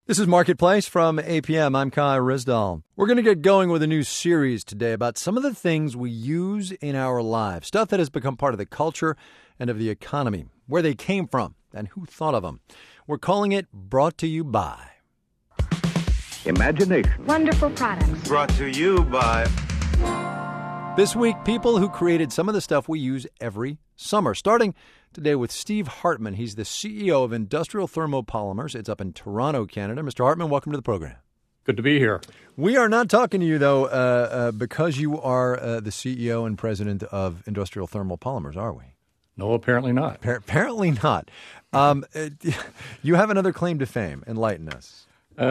This is Marketplace from APM. I'm Kai Rizdal. We're going to get going with a new series today about some of the things we use in our lives, stuff that has become part of the culture and of the economy, where they came from, and who thought of them. We're calling it Brought to You By. Imagination. Wonderful products. Brought to you by... This week, people who created some of the stuff we use every summer, starting today with Steve Hartman. He's the CEO of Industrial Thermopolymers. It's up in Toronto, Canada. Mr. Hartman, welcome to the program. Good to be here. We are not talking to you, though, because you are the CEO and president of Industrial Thermopolymers, are we? No, apparently not. Apparently not. You have another claim to fame. Enlighten us.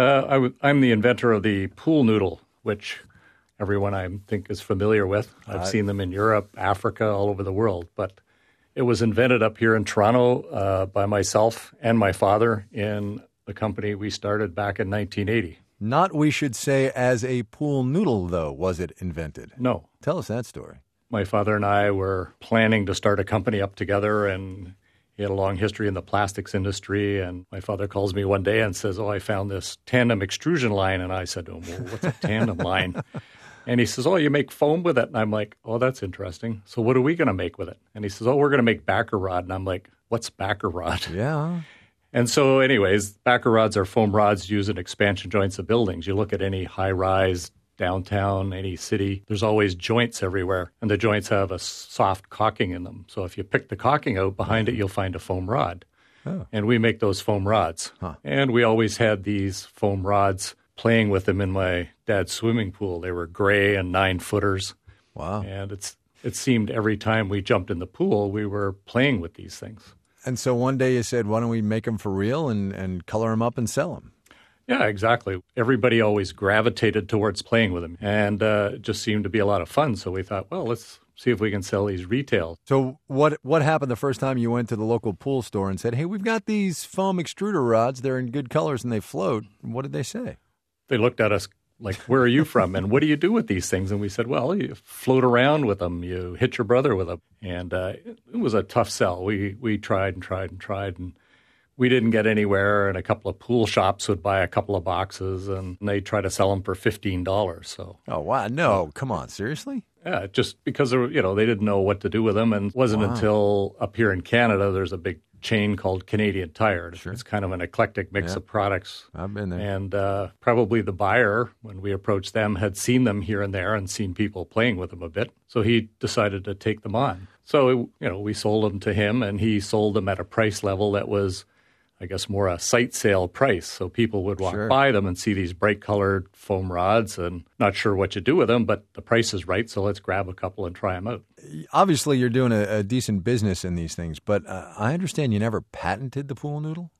I'm the inventor of the pool noodle, which everyone I think is familiar with. I've seen them in Europe, Africa, all over the world. But it was invented up here in Toronto by myself and my father in the company we started back in 1980. Not, we should say, as a pool noodle, though, was it invented? No. Tell us that story. My father and I were planning to start a company up together, and he had a long history in the plastics industry. And my father calls me one day and says, I found this tandem extrusion line. And I said, well, what's a tandem line? And he says, you make foam with it? And I'm like, that's interesting. So what are we going to make with it? And he says, we're going to make backer rod. And I'm like, what's backer rod? Yeah. And so anyways, backer rods are foam rods used in expansion joints of buildings. You look at any high-rise, downtown, any city, there's always joints everywhere. And the joints have a soft caulking in them. So if you pick the caulking out, behind it, you'll find a foam rod. Oh. And we make those foam rods. Huh. And we always had these foam rods playing with them in my dad's swimming pool. They were gray and 9-footers. Wow. And it seemed every time we jumped in the pool, we were playing with these things. And so one day you said, why don't we make them for real and color them up and sell them? Yeah, exactly. Everybody always gravitated towards playing with them. And it just seemed to be a lot of fun. So we thought, let's see if we can sell these retail. So what happened the first time you went to the local pool store and said, hey, we've got these foam extruder rods. They're in good colors and they float. What did they say? They looked at us like, where are you from? And what do you do with these things? And we said, you float around with them. You hit your brother with them. And it was a tough sell. We tried and tried and tried, and we didn't get anywhere. And a couple of pool shops would buy a couple of boxes, and they try to sell them for $15. So. Oh, wow. No, come on. Seriously? Yeah, just because, they didn't know what to do with them. And it wasn't until up here in Canada, there's a big chain called Canadian Tire. Sure. It's kind of an eclectic mix of products. I've been there. And probably the buyer, when we approached them, had seen them here and there and seen people playing with them a bit. So he decided to take them on. So, we sold them to him, and he sold them at a price level that was, I guess, more a sight sale price. So people would walk by them and see these bright-colored foam rods and not sure what you do with them, but the price is right, so let's grab a couple and try them out. Obviously, you're doing a decent business in these things, but I understand you never patented the pool noodle?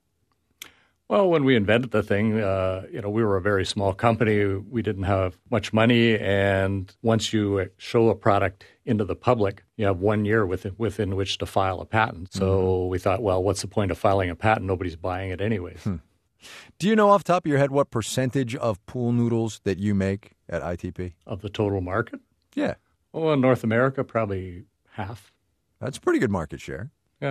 Well, when we invented the thing, we were a very small company. We didn't have much money, and once you show a product into the public, you have 1 year within which to file a patent. So we thought, what's the point of filing a patent? Nobody's buying it anyways. Do you know off the top of your head what percentage of pool noodles that you make at ITP? Of the total market? Yeah. Well, in North America, probably half. That's a pretty good market share. Yeah.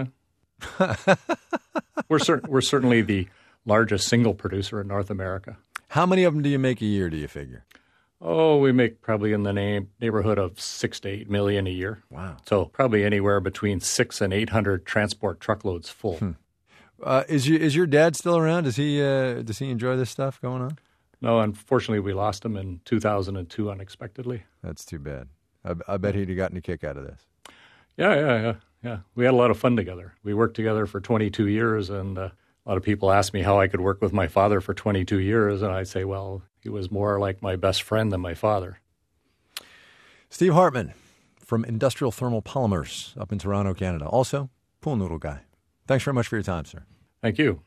We're certainly the largest single producer in North America. How many of them do you make a year, do you figure? We make probably in the neighborhood of 6 to 8 million a year. Wow. So probably anywhere between 600 and 800 transport truckloads full. Is your dad still around? Does he enjoy this stuff going on? No, unfortunately, we lost him in 2002 unexpectedly. That's too bad. I bet he'd have gotten a kick out of this. Yeah. We had a lot of fun together. We worked together for 22 years, and a lot of people ask me how I could work with my father for 22 years, and I say, he was more like my best friend than my father. Steve Hartman from Industrial Thermopolymers up in Toronto, Canada. Also, pool noodle guy. Thanks very much for your time, sir. Thank you.